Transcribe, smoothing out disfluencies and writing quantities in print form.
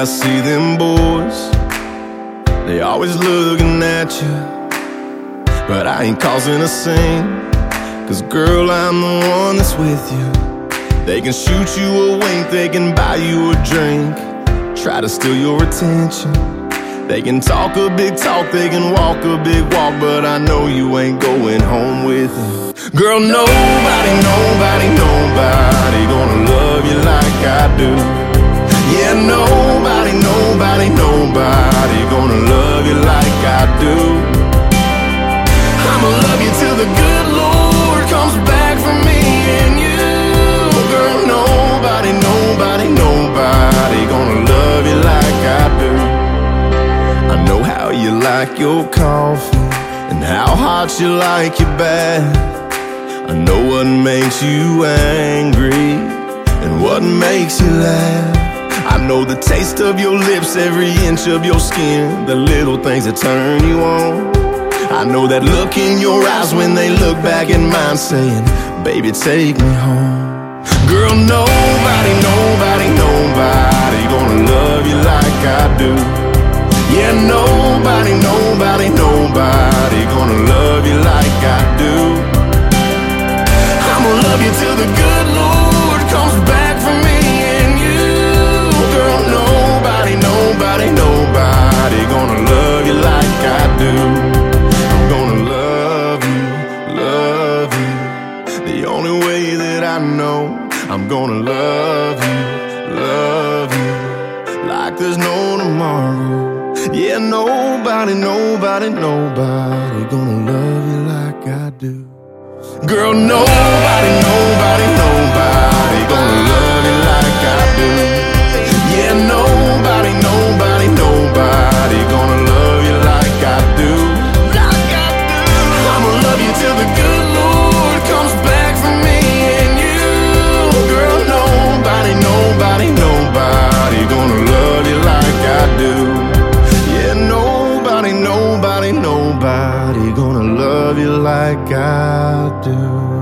I see them boys, they always looking at you, but I ain't causing a scene, 'cause girl, I'm the one that's with you. They can shoot you a wink, they can buy you a drink, try to steal your attention. They can talk a big talk, they can walk a big walk, but I know you ain't going home with them. Girl, nobody, nobody, nobody gonna love you like I do. Yeah, nobody, nobody, nobody gonna love you like I do. I'ma love you till the good Lord comes back for me and you. Girl, nobody, nobody, nobody gonna love you like I do. I know how you like your coffee and how hot you like your bath. I know what makes you angry and what makes you laugh. I know the taste of your lips, every inch of your skin, the little things that turn you on. I know that look in your eyes when they look back in mine, saying, baby, take me home. Girl, nobody, nobody, nobody gonna love you like I do. Yeah, nobody, nobody, nobody gonna love you like I do. I'ma love you till the good Lord comes back for me and you. Girl, nobody, nobody, nobody gonna love you like I do. I'm gonna love you, love you, the only way that I know. I'm gonna love you, like there's no tomorrow. Yeah, nobody, nobody, nobody gonna love you like I do. Girl, nobody, nobody, nobody gonna love you like I do. Yeah, nobody, nobody, nobody gonna love you like I do. I'ma love you till the good Lord comes back for me and you. Girl, nobody, nobody, nobody gonna love you like I do. Yeah, nobody, nobody, nobody gonna love you like I do.